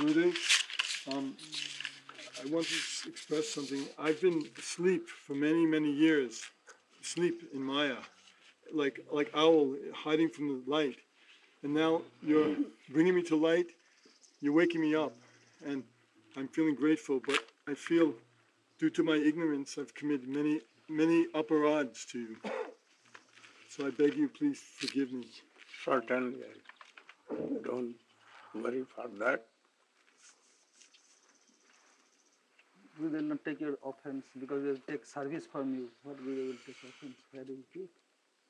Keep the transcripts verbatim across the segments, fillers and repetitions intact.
Gurudev. Um, I want to s- express something. I've been asleep for many, many years, asleep in Maya, like like owl hiding from the light. And now you're bringing me to light. You're waking me up, and I'm feeling grateful. But I feel, due to my ignorance, I've committed many, many uparads to you. So I beg you, please forgive me. Certainly, don't worry for that. We will not take your offense because we will take service from you. What we will take offense? Where do you keep?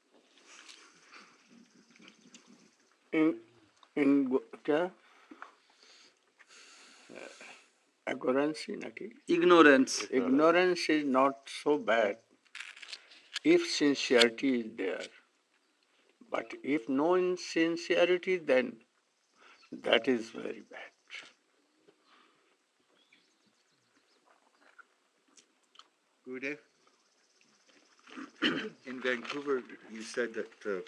In in go- क्या ignorance नकी Ignorance. ignorance is not so bad if sincerity is there. But if no insincerity, then that is very bad. Gurudev, in Vancouver, you said that uh,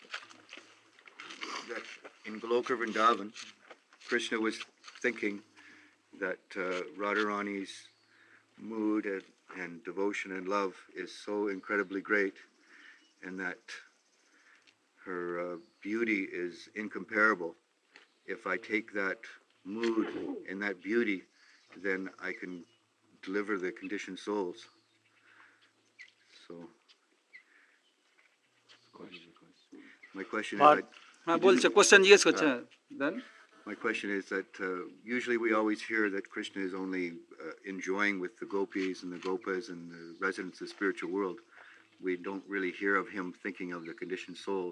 that in Goloka Vrindavan, Krishna was thinking that uh, Radharani's mood and, and devotion and love is so incredibly great, and that her uh, beauty is incomparable. If I take that mood and that beauty, then I can deliver the conditioned souls. So, my question is, I, হ্যাঁ বলছে question জিজ্ঞেস করছে দেন my question is that uh, usually we always hear that Krishna is only uh, enjoying with the gopis and the gopas and the residents of the spiritual world. We don't really hear of him thinking of the conditioned souls.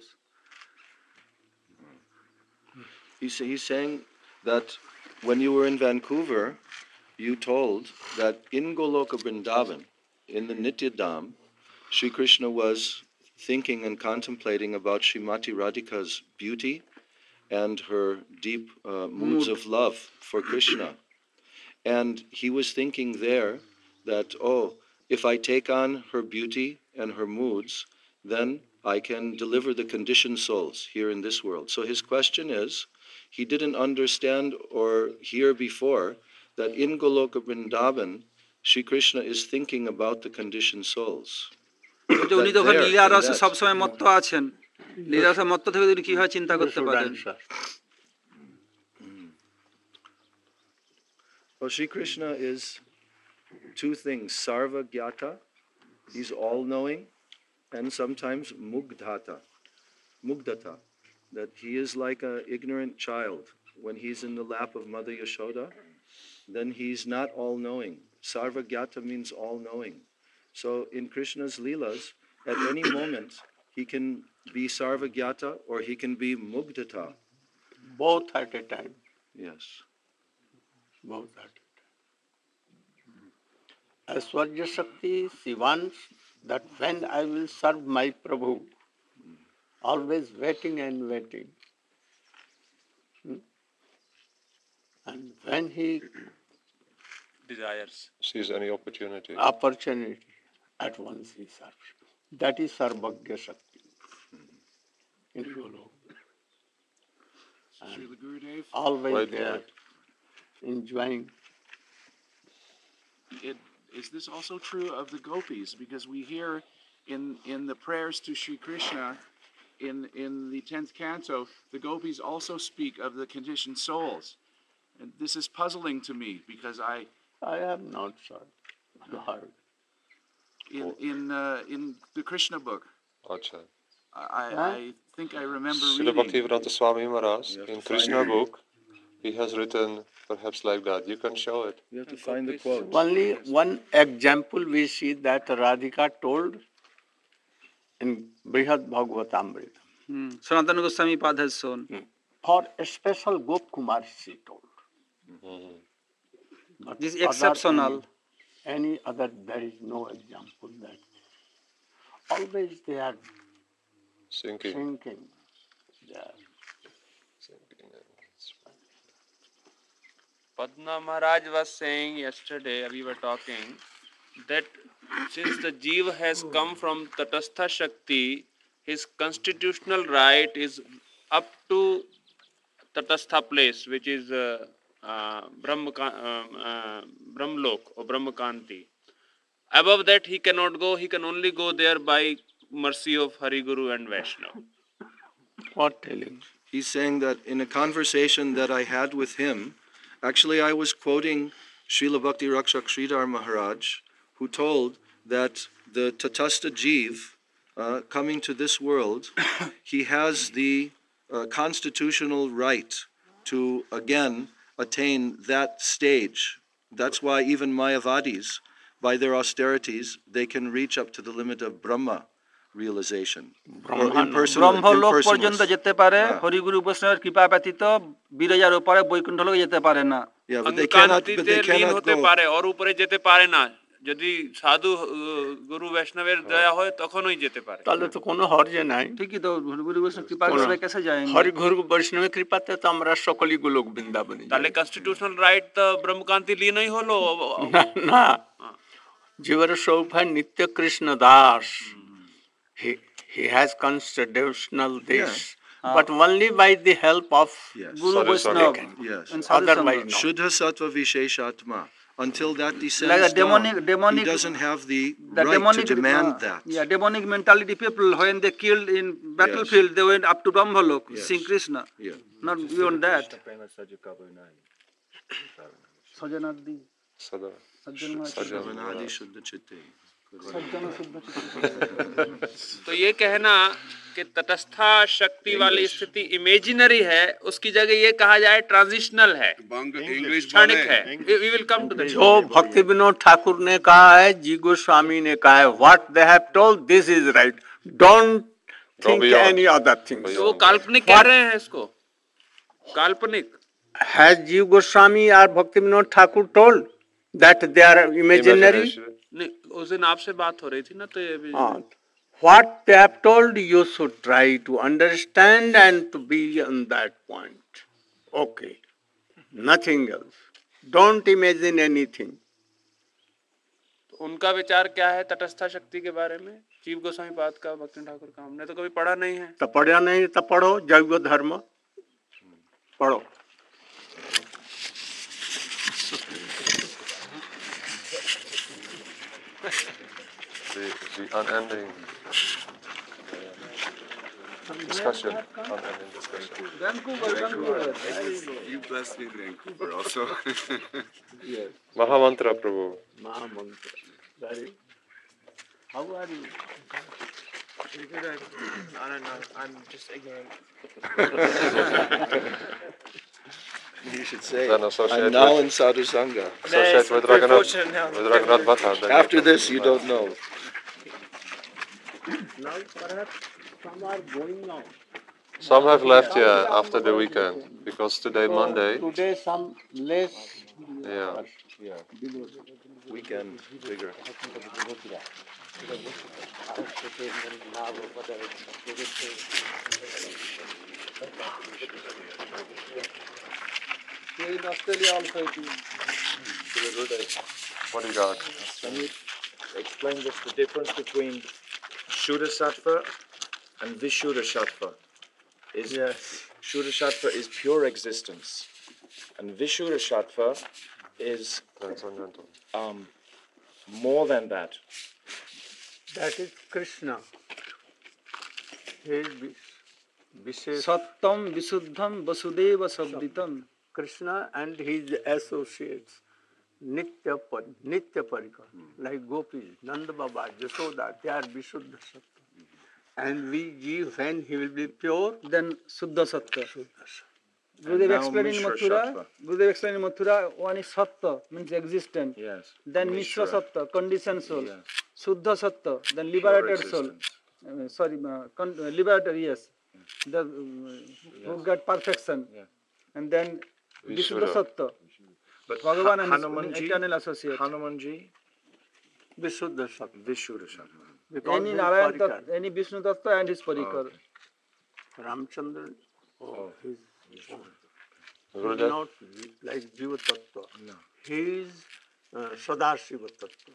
He's, he's saying that when you were in Vancouver, you told that in Goloka Vrindavan, in the Nityadam, Sri Krishna was thinking and contemplating about Srimati Radhika's beauty and her deep uh, moods of love for Krishna. And he was thinking there that, oh, if I take on her beauty and her moods, then I can deliver the conditioned souls here in this world. So his question is, he didn't understand or hear before that in Goloka Vrindavan, Sri Krishna is thinking about the conditioned souls. উনি তো ওখানে লীলা রসে সবসময় মত্ত আছেন লীলা রসে মত্ত থেকে উনি কিভাবে চিন্তা করতে পারেন Well, Sri Krishna is two things, Sarva Gyata, he's all-knowing, and sometimes Mugdhata, Mugdhata, that he is like an ignorant child. When he's in the lap of Mother Yashoda, then he's not all-knowing. Sarva Gyata means all-knowing. So in Krishna's Leelas, at any moment, he can be Sarva Gyata or he can be Mugdhata. Both at a time. Yes. Both at a time. Aishwarya Shakti, she wants that when I will serve my Prabhu, always waiting and waiting. Hmm? And when he desires, sees any opportunity, opportunity, at once he serves. That is Sarvagya Shakti in Golok. Srila Gurudev, Always Right, there, right. enjoying. it, is this also true of the gopis? Because we hear in in the prayers to Sri Krishna in in the tenth canto, the gopis also speak of the conditioned souls, and this is puzzling to me because I I have not heard. in in uh, in the Krishna book, Acha. I I think I remember Srila reading. Bhaktivedanta Swami Maharaj, You have in to find Krishna it. book, he has written perhaps like that. You can show it. You have to find the quote. Only one example we see that Radhika told in Brihad Bhagavatamrita. হুম সনাতন গোস্বামী পাদ has shown For a special Gop Kumar she told. Mm-hmm. But this is other exceptional Any, any other, there is no example that. Always they are Sinking. thinking. They are Sinking. Padma Maharaj was saying yesterday, we were talking, that since the Jiva has come from Tatastha Shakti, his constitutional right is up to Tatastha place, which is uh, uh, Brahma, uh, uh, Brahmlok or Brahmakanti. Above that he cannot go, he can only go there by mercy of Hari Guru and Vaishnava. What telling? He's saying that in a conversation that I had with him, actually I was quoting Srila Bhakti Rakshak Sridhar Maharaj, who told that the Tatastha Jeev, uh, coming to this world, he has the uh, constitutional right to again attain that stage. That's why even Mayavadis, by their austerities, they can reach up to the limit of Brahma realization. Or impersonal, Brahmaloka পর্যন্ত impersonalist. যেতে পারে হ্যাঁ। হরিগুরু বৈষ্ণবের কৃপা ব্যতীত বিরজার উপরে বৈকুণ্ঠ লোকে যেতে পারে না। Yeah, but they cannot, but अंगकांतिते they lean cannot होते go. पारे और ऊपरे যেতে পারে না যদি সাধু আহ, গুরু বৈষ্ণবের দয়া হয় তখনই যেতে পারে তাহলে তো কোনো হর্য নাই। ঠিকই তো হরিগুরু বৈষ্ণব কৃপা করে कैसे जाएंगे? হরি গুরু বৈষ্ণবের কৃপাতে তো আমরা সকলই গোলক বৃন্দাবনে যাই। তাহলে কনস্টিটিউশনাল রাইট তো ব্রহ্মকান্তি লীনই হলো না না, জীবর সৌভাগ্য নিত্য Krishna Das, he he has constitutional this, but only by the help of Yes. Guru Sadhu বৈষ্ণব Yes. and sadhu Otherwise sangha. no. Shuddha Sattva Visheshatma. Until that descends Like a demonic- down, demonic- he doesn't have the, The right demonic, to demand uh, that. Yeah, demonic mentality people when they killed in battlefield, they went up to Brahmalok, Yes. seeing Krishna. Yeah. Not beyond that. Sajanadi, Sada. Sajjan Savanadi Shuddha Chitte. तो ये कहना कि तटस्था शक्ति वाली स्थिति imaginary है उसकी जगह ये कहा जाए ट्रांजिशनल है क्षणिक है we will come to that जो भक्ति विनोद ठाकुर ने कहा है, जी गोस्वामी ने कहा है, what they have told this is right, don't think beyond. Any other thing. तो वो काल्पनिक कह रहे हैं इसको काल्पनिक हैज जी गोस्वामी और Bhakti Vinod Thakur told that they are imaginary? Imagination. नहीं उस दिन आपसे बात हो रही थी ना तो ये भी What they have told, you should try to understand and to be on that point. Okay. Nothing else. Don't imagine anything. उनका विचार क्या है तटस्था शक्ति के बारे में जीव गोस्वामी पाद का भक्ति ठाकुर का हमने तो कभी पढ़ा नहीं है तो पढ़ा नहीं तो पढ़ो, जैव धर्म पढ़ो। The, the unending discussion. Unending discussion. Vancouver, Vancouver. You blessed me in Vancouver also. Mahamantra Prabhu. Mahamantra. Very. How are you? I don't know. I'm just ignorant. You should say, Then associate I'm now with- in Sadhu Sangha. Associate with very Raghunath, fortunate now. with Raghunath Bhatta. then After this, you don't know. Now perhaps some are going now. Some have left, yeah, after the weekend, because today, So Monday, Today some less. yeah. Weekend, bigger. In Australia also it is. What do you got? Can you explain just the difference between Shuddha Sattva and Vishuddha Sattva? Is Yes. Shuddha Sattva is pure existence, and Vishuddha Sattva is Transcendental. um, more than that. That is Krishna. He is Vishesh Sattam Visuddham Vasudeva Sabditam. Krishna and his associates. Nitya Par, Nitya Parikar, like Gopis, Nanda Baba, Jashoda, they are Vishuddha Sattva. And we give when he will be pure, Then Suddha Sattva. Shuddha Sattva. Gurudev now explained in Mishra Mathura, Sattva. Gurudev explained in Mathura, one is Sattva, means existent. Yes. Then Mishra Sattva, conditioned soul. Yes. Suddha Sattva, then Pure liberated soul. existence. Uh, sorry, uh, con- uh, liberated, yes. The, uh, who got perfection. Yeah. And then Visuddha Visuddha. Sattva, But Bhagavan and his Hanumanji, eternal associate. Hanumanji, Vishuddha Sattva. Vishuddha Sattva. Because Any he is Narayan Parikar. Tattva, any Vishnu Tattva and his Parikar. okay. Ramchandra, oh, he is Gurudev? not like Jiva Tattva. No. He is uh, Sadashiva Tattva.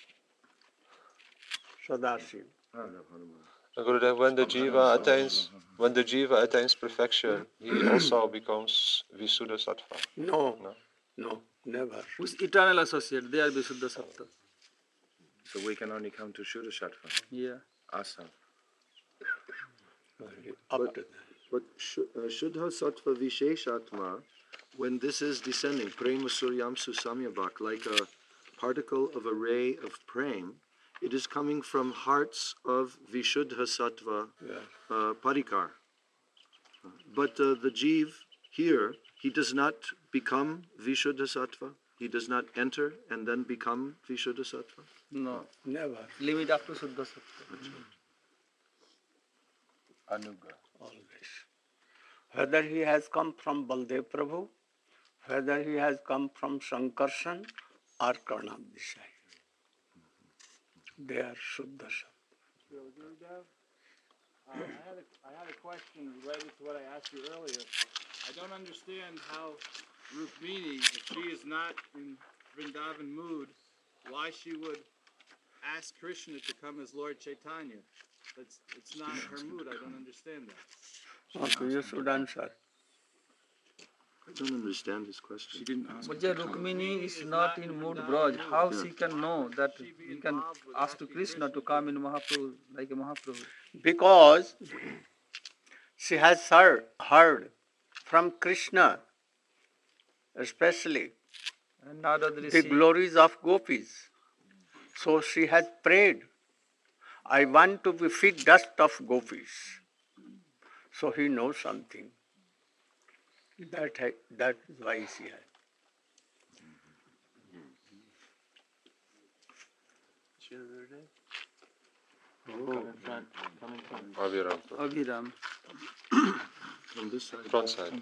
Sadashiva. Gurudev, when the jiva attains, when the jiva attains perfection, he also becomes Visuddha Sattva. No, No? no, never. With eternal associate, they are Visuddha Sattva. So we can only come to Shuddha Sattva. Yeah. Asa. Up to that. But Shu- uh, Shuddha Sattva Visheshatma, when this is descending, Prema Suryamsu Samyabhak, like a particle of a ray of prem, it is coming from hearts of Vishuddha Sattva uh, Parikar. But uh, the Jeev here, he does not become Vishuddha Sattva, he does not enter and then become Vishuddha Sattva. No. Never. Limit up to Shuddha Sattva. Anuga. Always. Whether he has come from Baldev Prabhu, whether he has come from Sankarshan or Karnam Desai. They are Shuddha Sattva. Uh, I, had a, I had a question related to what I asked you earlier. I don't understand how Rukmini, if she is not in Vrindavan mood, why she would ask Krishna to come as Lord Chaitanya. That's, it's not her mood. I don't understand that. Okay, you should answer. I don't understand his question. She didn't ask. But yeah, Rukmini is not in mood, Braj. How she can know that he can ask to Krishna to come in Mahaprabhu, like a Mahaprabhu? Because she has heard, heard from Krishna, especially And now that the glories of gopis. So she has prayed, I want to be fit dust of gopis. So he knows something. That, ha- that is why she has. Abhiram. Abhiram. From this side. Front side.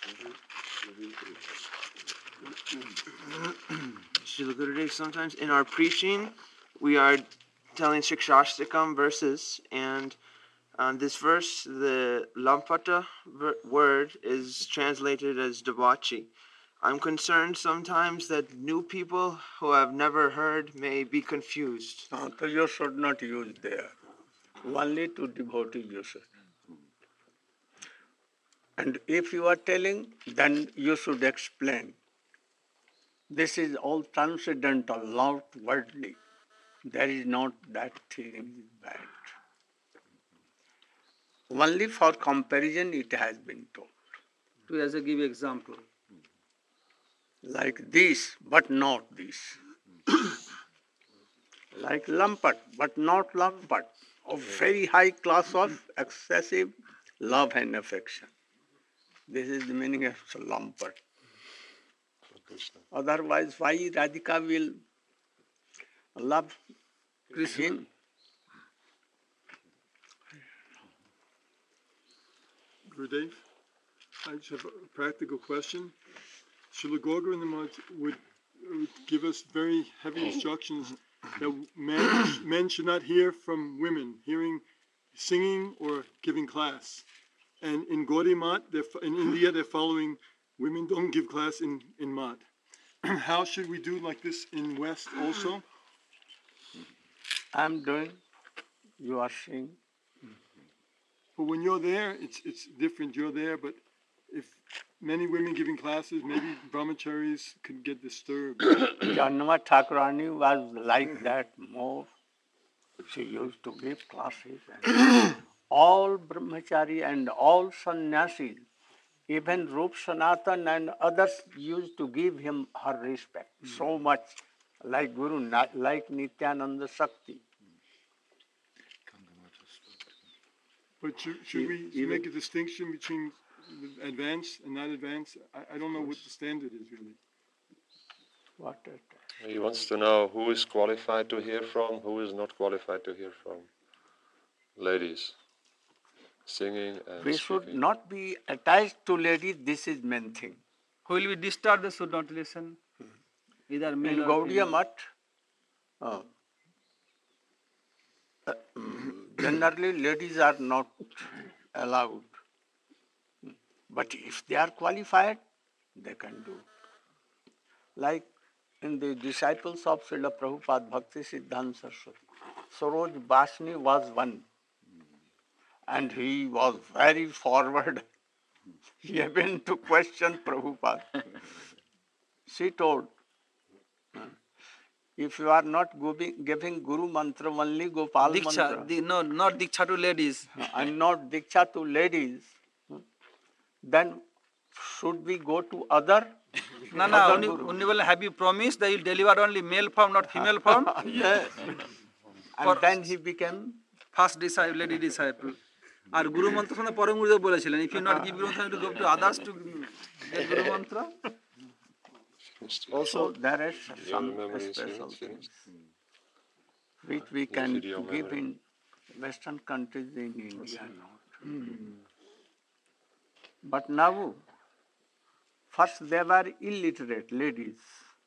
Srila Gurudev, sometimes in our preaching, we are telling Shikshashtakam verses, and on this verse, the Lampata ver- word is translated as Devachi. I'm concerned sometimes that new people who have never heard may be confused. No, so you should not use there. Only to devotee you should. And if you are telling, then you should explain. This is all transcendental, not worldly. There is not that thing is bad. Only for comparison it has been told. To as a give example. Like this, but not this. Like Lampat, but not Lampat. Of very high class of excessive love and affection. This is the meaning of Lampat. Otherwise, why Radhika will love him? Gurudev, I just have a practical question. Srila Gaura would, would give us very heavy instructions that men, men should not hear from women, hearing, singing or giving class. And in Gaudiya Math, in India, they're following women don't give class in, in Math. How should we do like this in West also? I'm doing, you are seeing. But when you're there, it's it's different. You're there, but if many women giving classes, maybe brahmacharis could get disturbed. Janma Thakurani was like that more. She used to give classes. And all brahmachari and all sannyasis, even Rup Sanatan and others used to give him her respect so much, like Guru, like Nityananda Shakti. But should, should we make a distinction between advanced and not advanced? I, I don't know what the standard is really. What? He wants to know who is qualified to hear from, who is not qualified to hear from. Ladies, singing and We speaking. should not be attached to ladies, this is main thing. Who will be disturbed, they should not listen. Either In male or Gaudiya female. Math, uh, uh, generally ladies are not allowed. But if they are qualified, they can do. Like in the disciples of Srila Prabhupada, Bhakti Siddhanta Saraswati, Saroj Basni was one. And he was very forward. He happened to question Prabhupada. She told, if you are not giving, giving Guru mantra, only Gopal Diksha, mantra, di, no, not Diksha to ladies. and not Diksha to ladies, then should we go to other? No, no, other only, guru? only will have you promised that you deliver only male form, not female form? Yes. And then he became first disciple, lady disciple. আর গুরু মন্ত্র শুনে পরম গুরুদেব বলেছিলেন, if you not give Guru mantra, to go to others to get Guru mantra. Also, there is some memory is special finished. things which we The can video give memory. in Western countries in India. But now, first they were illiterate ladies,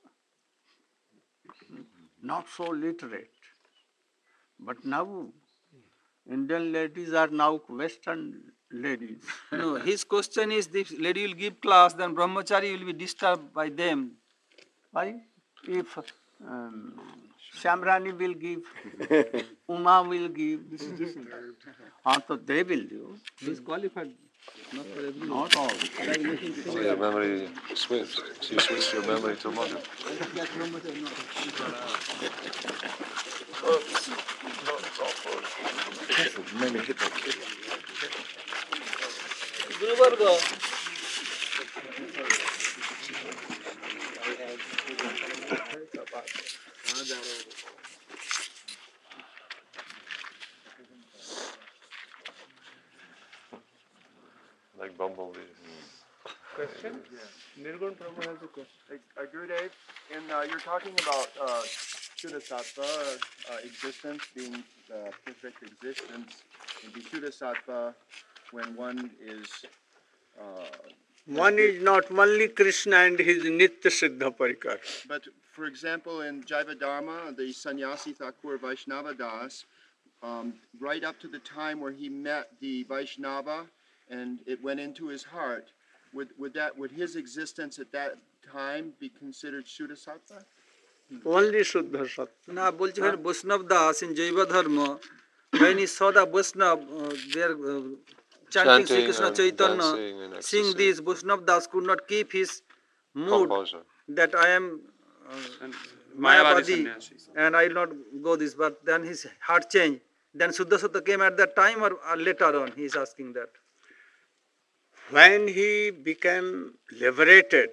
not so literate. But now, Indian ladies are now Western ladies. No, his question is, if lady will give class, then brahmachari will be disturbed by them. Why? If um, Shamrani will give, Uma will give, ah, so they will do. He is qualified, not for everyone. Not all. So your memory switched. So you switched your memory to modern. Maybe hit that kid. Guru Varga. Like bumblebees. Question? Nirgun Prabhu has a question. Uh, Gurudev, in, uh, you're talking about uh, Shuddhasattva, uh, existence being uh, perfect existence, and Vishuddhasattva when one is... Uh, One is not only Krishna and his Nitya Siddha Parikar. But for example, in Jaiva Dharma, the sannyasi Thakur Vaishnava Das, um, right up to the time where he met the Vaishnava and it went into his heart, would, would that would his existence at that time be considered Shuddhasattva? Only Shuddha Sattva. না বলছি when Vaishnav Das in Jaiva Dharma, when he saw the Vaishnav, uh, they are uh, chanting Sri Chanting Krishna and Chaitanya, dancing and seeing ecstasy. this, Vaishnav Das could not keep his mood Composure. that I am uh, Mayavadi Mayavadi sannyasi. and I will not go this, but then his heart changed. Then Shuddha Sattva came at that time or, or later on, he is asking that. When he became liberated,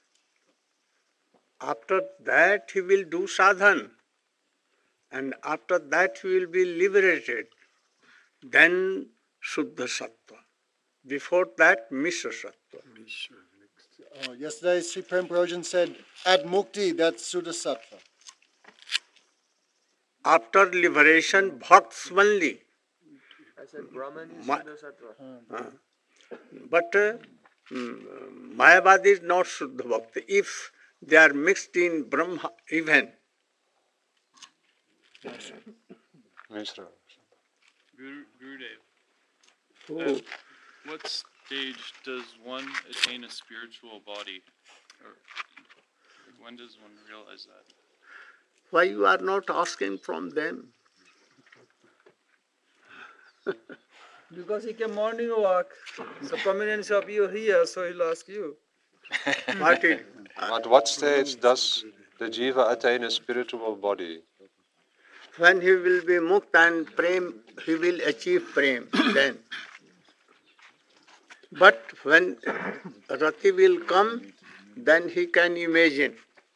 after that he will do sadhan, and after that he will be liberated, then Shuddha Sattva. Before that, Mishra Sattva. Uh, yesterday, Sri Prem Prayojan said, at Mukti, that's Shuddhasattva. After liberation, bhakts only. I said Brahman is Ma- Shuddhasattva. Uh, but uh, mm, Mayavadi is not Shuddha Bhakti. If they are mixed in Brahma, even. Mishra. Guru, Gurudev, Oh. at what stage does one attain a spiritual body? Or when does one realize that? Why you are not asking from them? Because he came morning walk, so prominence of you here, so he'll ask you. What is, At what stage does the jiva attain a spiritual body? when he will be mukt and prem, he will achieve prem then. But when Rati will come, then he can imagine.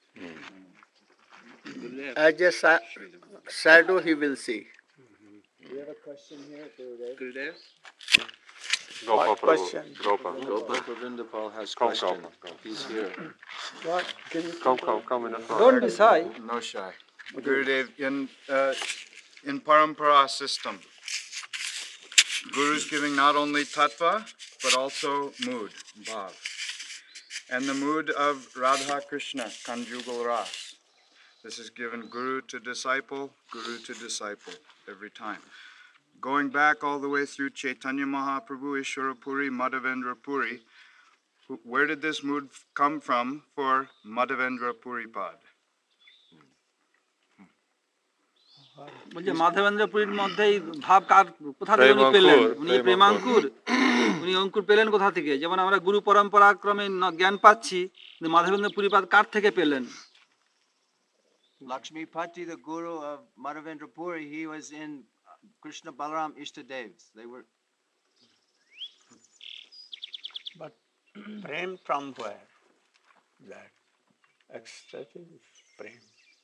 As a sa- shadow he will see. We have a question here, Gurudev. Gurudev? Gopa What Prabhu. question? Gopa. Gopa Govindapal has Come, question. come, come. He's here. What? Can you Come, come, come in the front. Don't be shy. No shy. Gurudev, in, uh, in Parampara system, Guru's giving not only tattva, but also mood, bhav. And the mood of Radha Krishna, conjugal ras. This is given Guru to disciple, Guru to disciple, every time. Going back all the way through Chaitanya Mahaprabhu, Ishwara Puri, Madhavendra Puri, who- where did this mood come from for Madhavendra Puri Pad? বলছে মাধবেন্দ্র পুরীর মধ্যেই ভাব কার কোথা থেকে উনি পেলেন? উনি প্রেমাঙ্কুর, উনি অঙ্কুর পেলেন কোথা থেকে? যেমন আমরা গুরু পরম্পরা ক্রমে জ্ঞান পাচ্ছি, মাধবেন্দ্র পুরীপাদ কার থেকে পেলেন? Lakshmipati, the guru of Madhavendra Puri, he was in Krishna Balaram Ishtadevs. They were. But prem from where? That ecstatic prem.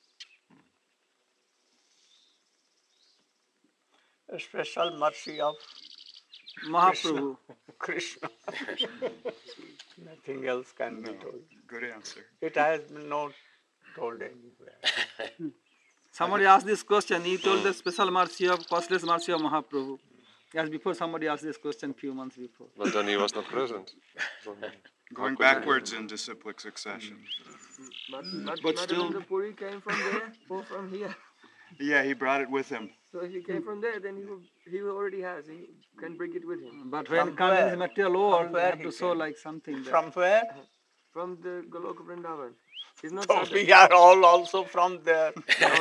A special mercy of Mahaprabhu. Krishna. Nothing else can be told. Good answer. It has been not told anywhere. Somebody asked this question. He told the special mercy of costless mercy of Mahaprabhu. Yes, before somebody asked this question few months before. But then he was not present. Going backwards in disciplic succession. But, but, But but still- the Puri came from there or from here. Yeah, he brought it with him. So if he came from there, then he will, he already has. He can bring it with him. But when From come in where? the material world, From we where have he to show came? like something. there. From where? From the Goloka Vrindavan. He's not So Sadhu. we are all also from there.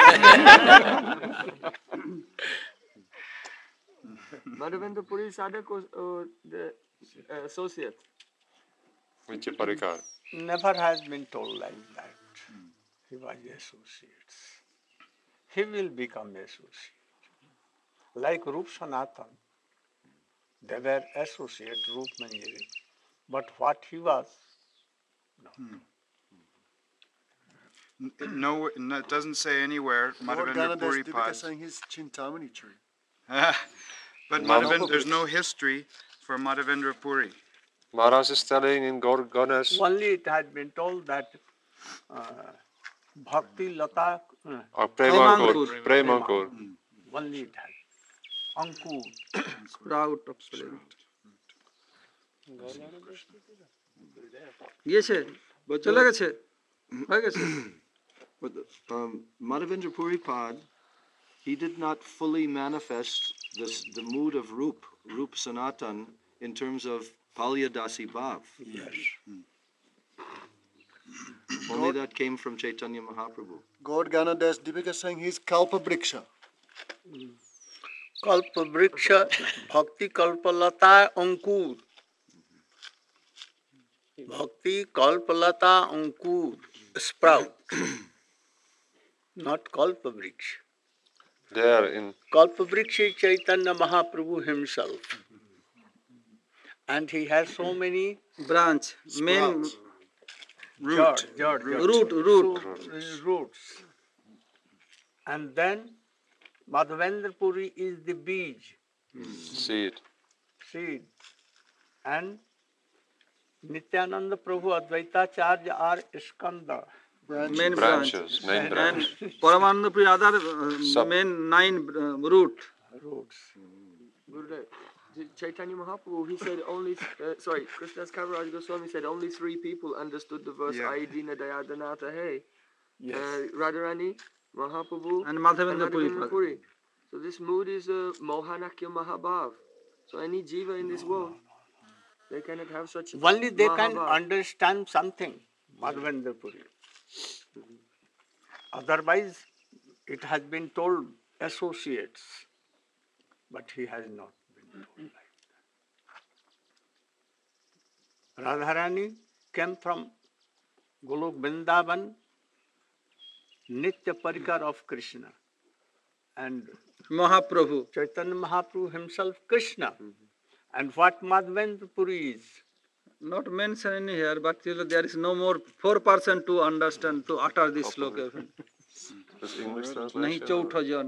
Madhavendra Puri Sadhak was uh, the uh, associate. Vichya Parikar. Never has been told like that. He was associates. He will become associate. Like Rup Sanatan. They were associate Rup Manjari. But what he was, N- No, no, it doesn't say anywhere. Lord Madhavendra Ganades Puri Devika Pad. saying his Chintamani tree. But Mama- Madhavendra, there's no history for Madhavendra Puri. Maharaj is telling in Gaur Ganesh, only it has been told that uh, Bhakti Lata, uh, or Premankur, Premankur. only it has. Ankur. Sprout of sprout. গিয়েছে চলে গেছে হয়ে গেছে But um, Madhavendra Puripad, he did not fully manifest this, the mood of Rup, Rup Sanatan, in terms of Palyadasi Bhav. Yes. Only that came from Chaitanya Mahaprabhu. God Ganades Devika saying he's Kalpa Briksha. Kalpa Vriksha, Bhakti Kalpalata Ankur. Bhakti Kalpalata Ankur, sprout. Not Kalpa Vriksha. There in Kalpa Vriksha is Chaitanya Mahaprabhu himself. And he has so many branch main root, jad, jad, root root root, roots. And then Madhavendra Puri is the beej, seed. seed. And Nityananda Prabhu Advaitacharya are skanda. main Branches, branch. main branch. And Paramananda Pri other uh, Sub- main nine uh, root. Roots. Gurudev, Chaitanya Mahaprabhu, he said only, uh, sorry, Krishnadas Kaviraj Goswami said only three people understood the verse Yeah. Aidina Dayadanata Hey. Yes. Uh, Radharani, Mahaprabhu, And Madhavendra Puri. Puri. So this mood is a uh, Mohanakya Mahabhav. So any jiva in this world, they cannot have such Only they can Mahabhav. understand something, Madhavendra Puri. Otherwise, it has been told associates, but he has not been told like that. Radharani came from Golok Vrindavan, Nitya Parikar of Krishna, and Mahaprabhu. Chaitanya Mahaprabhu himself Krishna. And what Madhavendra Puri is, Not mentioned in here, but you know, there is no more four person to understand to utter this sloka. This English नहीं translation. चौथा जन.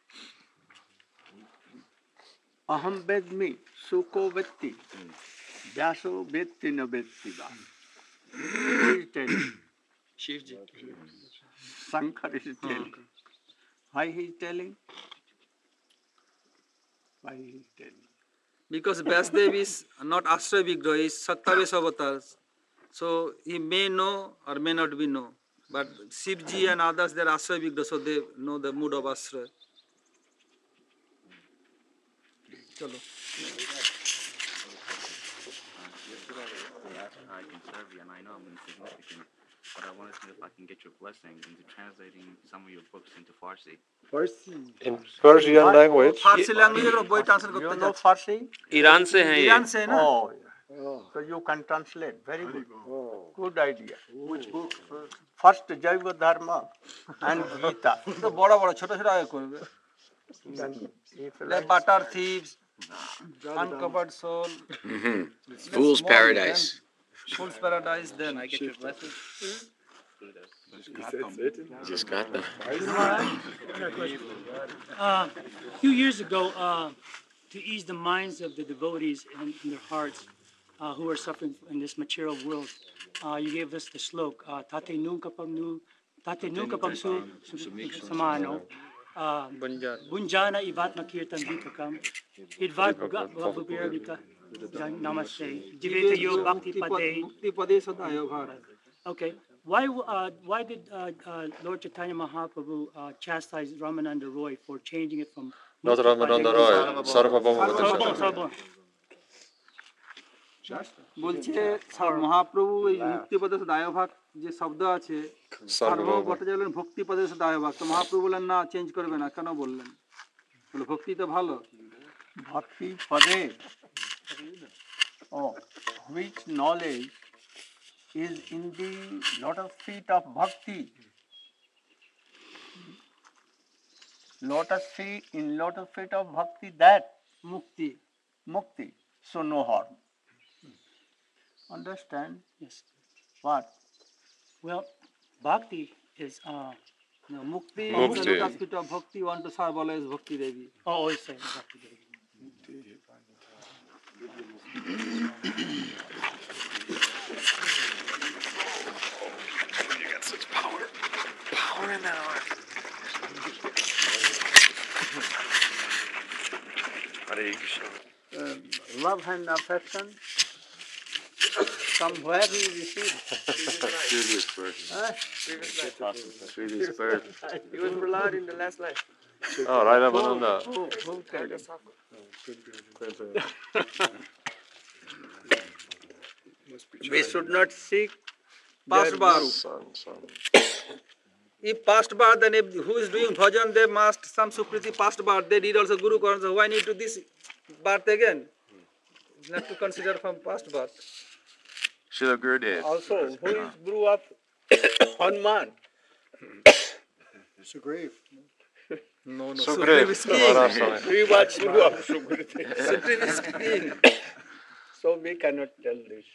Aham vedmi suko vetti, vyaso vetti na vetti va. Who is telling? Shivji. Shankar is telling. Why he is telling? Why he is telling? Because Vyasdev is not Ashray Vigraha, he is Sattavesh avatar. So he may know or may not be know. But Shivji and others, they are Ashray Vigraha, so they know the mood of Ashray. Chalo. Yesterday they asked, I in Serbia, and I know I'm insignificant. but I wanted to know if I can get your blessing into translating some of your books into Farsi. Farsi. In Persian language. Farsi language में बोई translate You करते know हैं Farsi? Iran से हैं ये Iran से है ना Oh, yeah. So you can translate. Very good. Good idea. Which book first? First Jaiva Dharma and Gita. तो बड़ा बड़ा छोटा छोटा आया कोई Then if you like like, butter thieves uncovered soul Mm-hmm. That's Fool's small, Paradise. then Fool's Paradise then Can I get your blessing? Just got that. Uh, a few years ago, uh, to ease the minds of the devotees and, and their hearts uh, who are suffering in this material world, uh, you gave us the slok, uh, Tate nu kapam nu, Tate nu kapam su samano, uh, Bunjana ivat makirtan vitakam, idvat bubirvika namaste, jiveta yo bhakti pade. मुक्ति पदे सदायो Bharat Okay. Why, uh, why did uh, uh, Lord Chaitanya Mahaprabhu uh, chastise Ramananda Roy for changing it from Not Ramananda Roy, Sarvabhauma Sarvabhauma, Bhattacharya. Sarvabhauma. বলছে সা- মহাপ্রভু এই মুক্তি পদে দায় ভাগ যে শব্দ আছে সার্বভৌম ভট্টাচার্য বললেন ভক্তি পদে দায় ভাগ তো মহাপ্রভু বললেন না চেঞ্জ করবে না কেন বললেন বলে ভক্তি তো ভালো Bhakti Pade. Oh, which knowledge is in the lotus feet of bhakti. Lotus feet, in lotus feet of bhakti, that mukti, mukti, so no harm. Understand? Yes. What? Well, bhakti is uh, no, mukti Mukti. is the lotus feet of bhakti want to serve always bhakti devi oh, always say bhakti Devi. You got such power. Power in that arm. Hare Krishna. Um, love and affection, somewhere he received. Previous birth. Huh? Previous birth. He was Prahlad in the last life. Oh, right up on the. Who, who tell you? We should not seek past their bar Son, son. if past bar then if who is doing bhajan they must some sukriti past bar they did also guru karma so why need to this birth again not to consider from past birth Srila Gurudev. Also, who is Guru of Hanuman? Sugriv. no no Sugriv. is king He was Guru of Sugriv. Sugriv is king So we cannot tell this.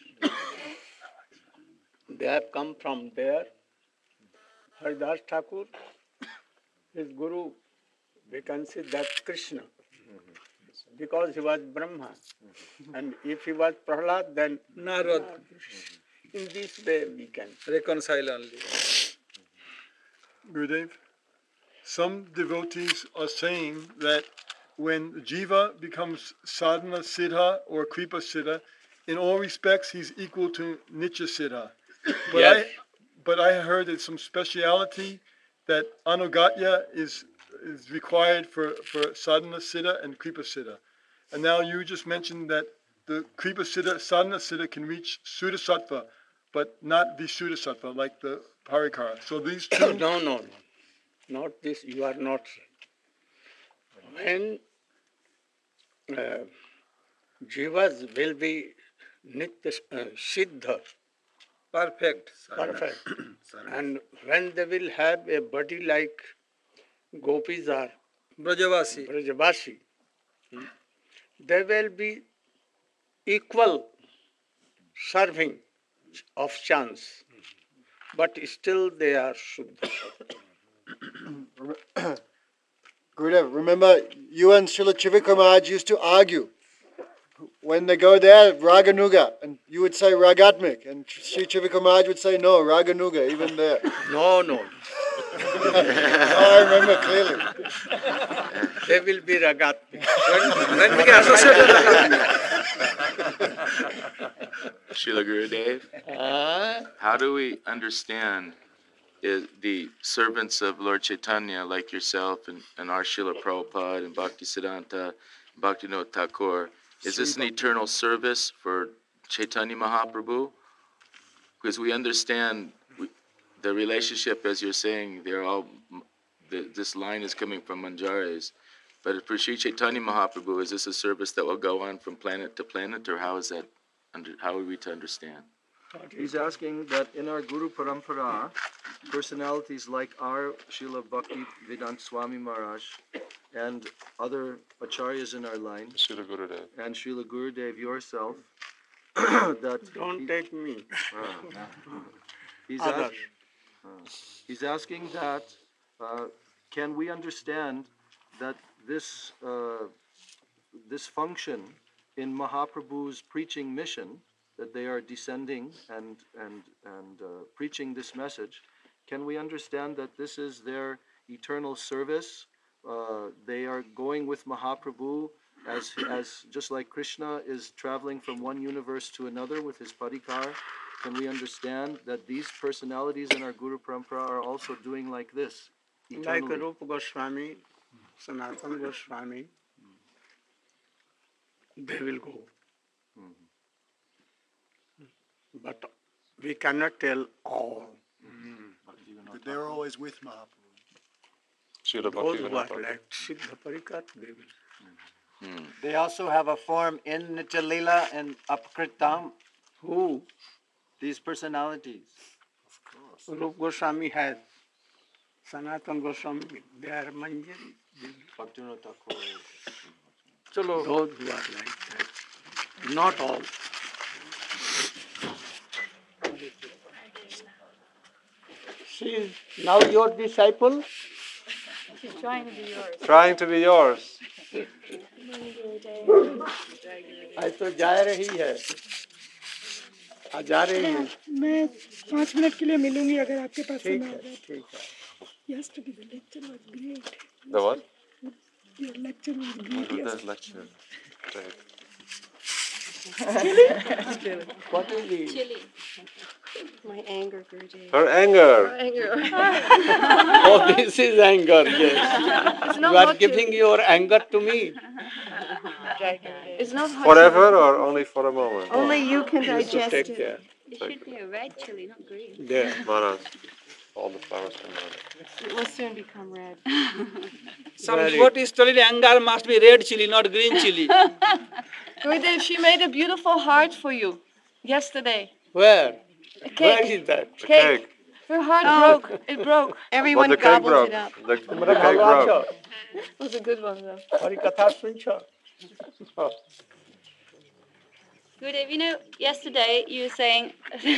They have come from there. Haridas Thakur, his Guru, we can see that Krishna. Because he was Brahma. And if he was Prahlad, then Narad in this way we can. reconcile only Gurudev, some devotees are saying that when Jiva becomes sadhana siddha or kripa siddha, in all respects he's equal to nitya siddha. But Yes. I, but I heard that some speciality that anugatya is is required for, for sadhana siddha and kripa siddha. And now you just mentioned that the kripa siddha, sadhana siddha can reach sudasattva, but not visuddhasattva like the parikara. So these two. No, no, no. Not this, you are not. When uh, Jivas will be Nitya uh, Siddha, perfect perfect, and when they will have a body like Gopis are, brajavasi Brajavasi, they will be equal serving of chance, but still they are Shuddha. Gurudev, remember you and Srila Chivikramaraj used to argue. When they go there, Raganuga, and you would say Ragatmik, and Sri Chivikramaraj would say no, Raganuga, even there. No, no. No, I remember clearly. They will be Ragatmik. when, when we get associated Srila Gurudev. Uh, How do we understand is the servants of Lord Chaitanya like yourself and, and our Srila Prabhupada and Bhaktisiddhanta, Bhaktivinoda Thakur? Is this an eternal service for Chaitanya Mahaprabhu? Because we understand we, the relationship, as you're saying, they're all, the, this line is coming from Manjaris. But for Sri Chaitanya Mahaprabhu, is this a service that will go on from planet to planet, or how is that, under, how are we to understand? He's asking that in our Guru Parampara, personalities like our Srila Bhakti Vedanta Swami Maharaj and other acharyas in our line, Srila Gurudev, and Srila Gurudev yourself, that Don't he- take me. uh, he's, Others. ask, uh, he's asking that, uh, can we understand that this, uh, this function in Mahaprabhu's preaching mission, that they are descending and, and, and uh, preaching this message, can we understand that this is their eternal service? Uh, they are going with Mahaprabhu as, as just like Krishna is traveling from one universe to another with his parikar. Can we understand that these personalities in our Guru Parampara are also doing like this? Like Eternally? Rupa Goswami, Sanatana Goswami, they will go. But we cannot tell all. But they're always with Mahaprabhu. Srila Those Bhakti who are Vinod like Siddha Parikat, they will. They also have a form in Nitya and Apakritam. Who? These personalities. Rupa Goswami has. Sanatana Goswami, they are Manjari. Chalo. Those who are like that. Not all. She is now your disciple. She's trying to be yours. Trying to be yours. आज तो जा रही है आज जा रही है मैं पाँच मिनट के लिए मिलूंगी अगर आपके पास ठीक समय है होगा। ठीक है Yesterday the lecture was great. The what? Your lecture was great. Guru's lecture. Great. Chili. What is it? Chili. My anger, Guruji. Her anger. My anger. Oh, this is anger, yes. It's You not are hot giving chili. your anger to me. It's not hot Forever chili. or only for a moment? Only you can You should digest take it. care. It should be a red chili, not green. There. Maharaj. All the flowers come out. It will soon become red. Some devotees told it anger must be red chili, not green chili. Gurudev, she made a beautiful heart for you yesterday. Where? A cake. Where is that? The cake. Her heart Oh. broke. It broke. Everyone But the cake gobbled broke. it up. The, the cake broke. It was a good one though. Harikatha suncha. Gurudev, you know, yesterday you were saying, you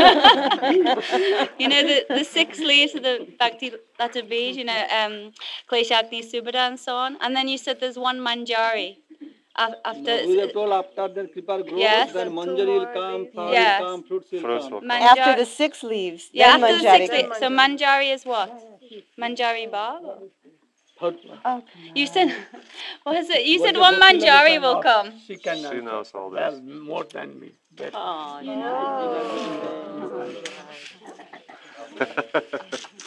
know, the, the six leaves of the Bhakti Lata Bij, you know, um, Kleshagni, Subhada and so on, and then you said there's one Manjari. af- After, Gurudev told after their kripa grows, Yes. then manjari will come, flower Yes. will come, fruits will Fruits come. will come. Manjari, After the six leaves, yeah, then after the Manjari. six leaves. So Manjari is what? Manjari Baba? Oh, you said, what is it? You said one Manjari will come. She can She knows all well this. more than me. Better. Oh, you know.